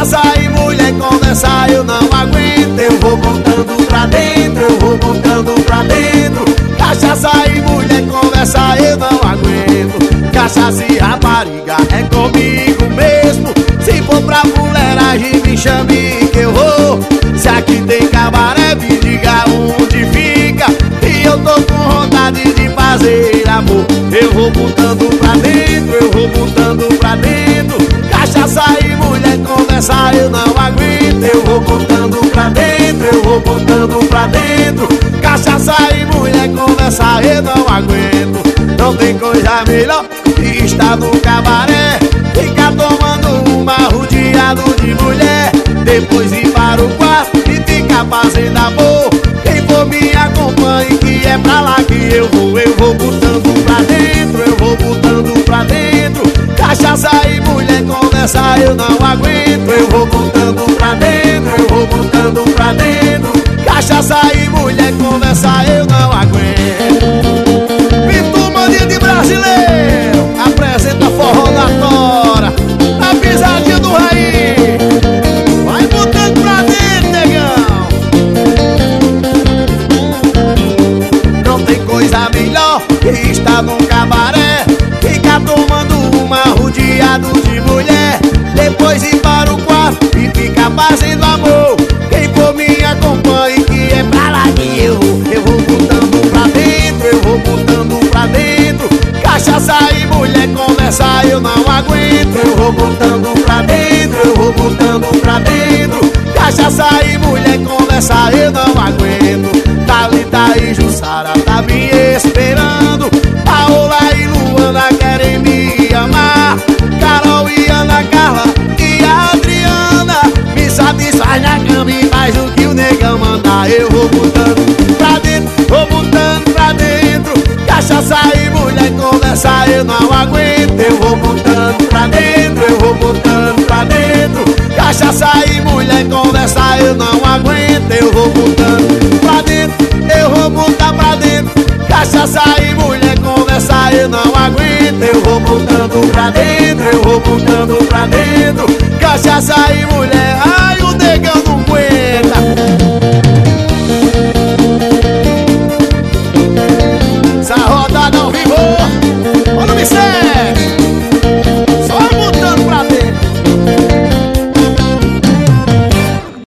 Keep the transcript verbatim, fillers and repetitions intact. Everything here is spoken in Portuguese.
Cachaça e mulher conversa eu não aguento. Eu vou botando pra dentro, eu vou botando pra dentro. Cachaça e mulher conversa eu não aguento. Cachaça e rapariga é comigo mesmo. Se for pra fuleiragem me chame que eu vou. Se aqui tem cabaré me diga onde fica. E eu tô com vontade de fazer amor. Eu vou botando pra dentro, eu vou botando pra dentro. Cachaça e mulher conversa eu não aguento. Eu vou botando pra dentro, eu vou botando pra dentro. Cachaça e mulher conversa eu não aguento. Não tem coisa melhor que estar no cabaré, ficar tomando uma rodeado de mulher. Depois ir para o quarto e ficar fazendo amor. Quem for me acompanhe que é pra lá que eu vou. Eu vou botando pra dentro, eu vou botando pra dentro. Cachaça e mulher conversa eu não aguento. Eu vou botando pra dentro, eu vou botando pra dentro. Cachaça e mulher conversa eu não aguento. Vitor Mania de Brasileiro apresenta forró na tora, a pisadinha do Raí. Vai botando pra dentro, negão. Não tem coisa melhor que estar num cabaré, ficar tomando uma rodeado de mulher. Depois ir para o quarto e ficar fazendo amor. Quem for me acompanhe que é pra lá que eu vou. Eu vou botando pra dentro, eu vou botando pra dentro. Cachaça e mulher conversa eu não aguento. Eu vou botando pra dentro, eu vou botando pra dentro. Cachaça e mulher conversa eu não aguento. Thalita e Jussara tá me esperando. Paola e Luana querem me amar. Carol e Ana Carla e a Adriana me satisfaz na cama e faz o que o negão mandar. Eu vou botando pra dentro, vou botando pra dentro. Cachaça e mulher conversa eu não aguento. Eu vou botando pra dentro, eu vou botando pra dentro. Cachaça e mulher conversa eu não aguento. Eu vou botando pra dentro, eu vou botar pra dentro. Cachaça e mulher conversa eu não aguento. Eu vou botando pra dentro, eu vou botando pra dentro. Cachaça e mulher